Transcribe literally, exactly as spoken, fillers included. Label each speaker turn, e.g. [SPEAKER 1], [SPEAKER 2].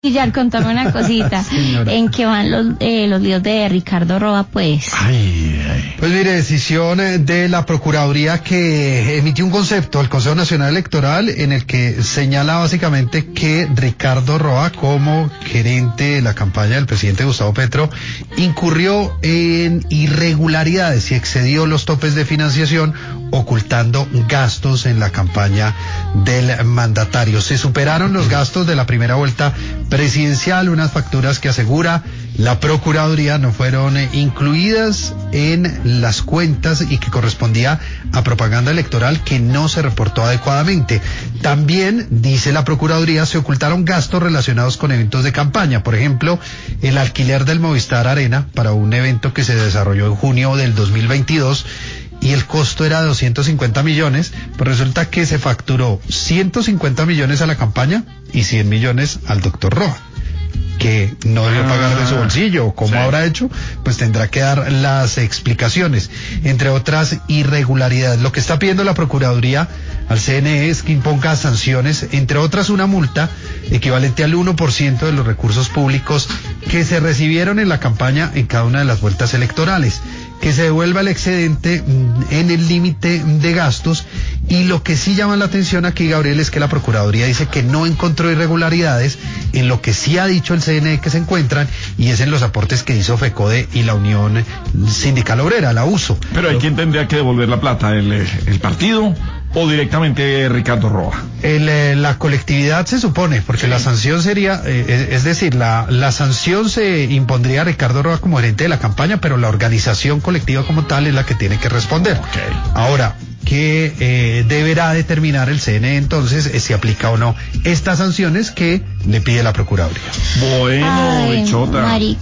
[SPEAKER 1] Y ya, contame una cosita.
[SPEAKER 2] Señora.
[SPEAKER 1] ¿En qué van los eh, los líos de Ricardo Roa, pues?
[SPEAKER 2] Ay, ay.
[SPEAKER 3] Pues mire, decisión de la Procuraduría que emitió un concepto, el Consejo Nacional Electoral, en el que señala básicamente que Ricardo Roa, como gerente de la campaña del presidente Gustavo Petro, incurrió en irregularidades y excedió los topes de financiación, ocultando gastos en la campaña del mandatario. Se superaron los gastos de la primera vuelta presidencial, unas facturas que asegura la Procuraduría no fueron eh, incluidas en las cuentas y que correspondía a propaganda electoral que no se reportó adecuadamente. También, dice la Procuraduría, se ocultaron gastos relacionados con eventos de campaña. Por ejemplo, el alquiler del Movistar Arena para un evento que se desarrolló en junio del dos mil veintidós, y el costo era de doscientos cincuenta millones, pues resulta que se facturó ciento cincuenta millones a la campaña y cien millones al doctor Roa, que no debió pagar de su bolsillo. ¿Cómo
[SPEAKER 2] Sí.
[SPEAKER 3] habrá hecho? Pues tendrá que dar las explicaciones, entre otras irregularidades. Lo que está pidiendo la Procuraduría al C N E es que imponga sanciones, entre otras una multa equivalente al uno por ciento de los recursos públicos que se recibieron en la campaña en cada una de las vueltas electorales, que se devuelva el excedente en el límite de gastos. Y lo que sí llama la atención aquí, Gabriel, es que la Procuraduría dice que no encontró irregularidades en lo que sí ha dicho el C N E que se encuentran, y es en los aportes que hizo FECODE y la Unión Sindical Obrera, la U S O.
[SPEAKER 2] Pero ¿hay quién tendría que devolver la plata? ¿El, el partido o directamente Ricardo Roa?
[SPEAKER 3] El, eh, la colectividad se supone, porque
[SPEAKER 2] Sí.
[SPEAKER 3] la sanción sería, eh, es decir, la, la sanción se impondría a Ricardo Roa como gerente de la campaña, pero la organización colectiva como tal es la que tiene que responder.
[SPEAKER 2] Okay.
[SPEAKER 3] Ahora, que eh, deberá determinar el C N E entonces eh, si aplica o no estas sanciones que le pide la Procuraduría.
[SPEAKER 2] Bueno,
[SPEAKER 1] Ay,
[SPEAKER 2] bichota.
[SPEAKER 1] marica.